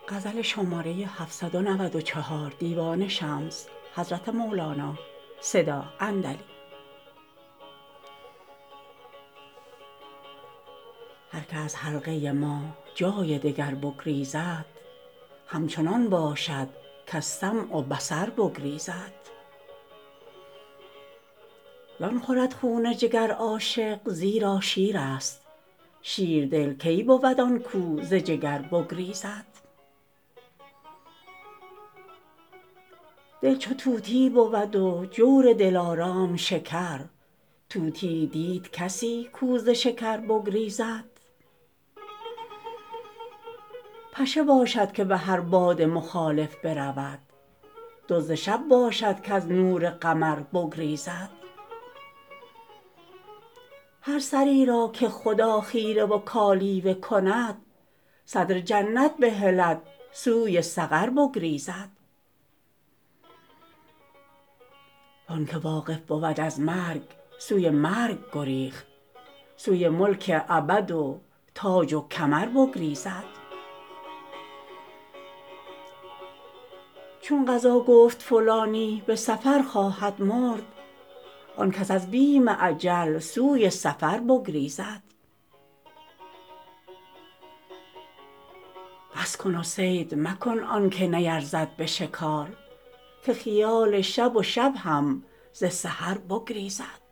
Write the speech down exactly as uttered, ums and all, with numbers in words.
غزل شماره هفتصد و نود و چهار دیوان شمس حضرت مولانا صدا اندلی. هر که از حلقه ما جای دگر بگریزد، همچنان باشد کز سمع و بصر بگریزد. زان خورد خون جگر عاشق زیرا شیرست، شیردل کی بود آن کو ز جگر بگریزد. دل چو طوطی بود و جور دلارام شکر، طوطیی دید کسی کو ز شکر بگریزد. پشه باشد که به هر باد مخالف برود، دزد شب باشد کز نور قمر بگریزد. هر سری را که خدا خیره و کالیوه کند، صدر جنت بهلد سوی سقر بگریزد. وانکه واقف بود از مرگ سوی مرگ گریخت، سوی ملک ابد و تاج و کمر بگریزد. چون قضا گفت فلانی به سفر خواهد مرد، آن کس از بیم اجل سوی سفر بگریزد. بس کن و صید مکن آنک نیرزد به شکار، که خیال شب و شب هم ز سحر بگریزد.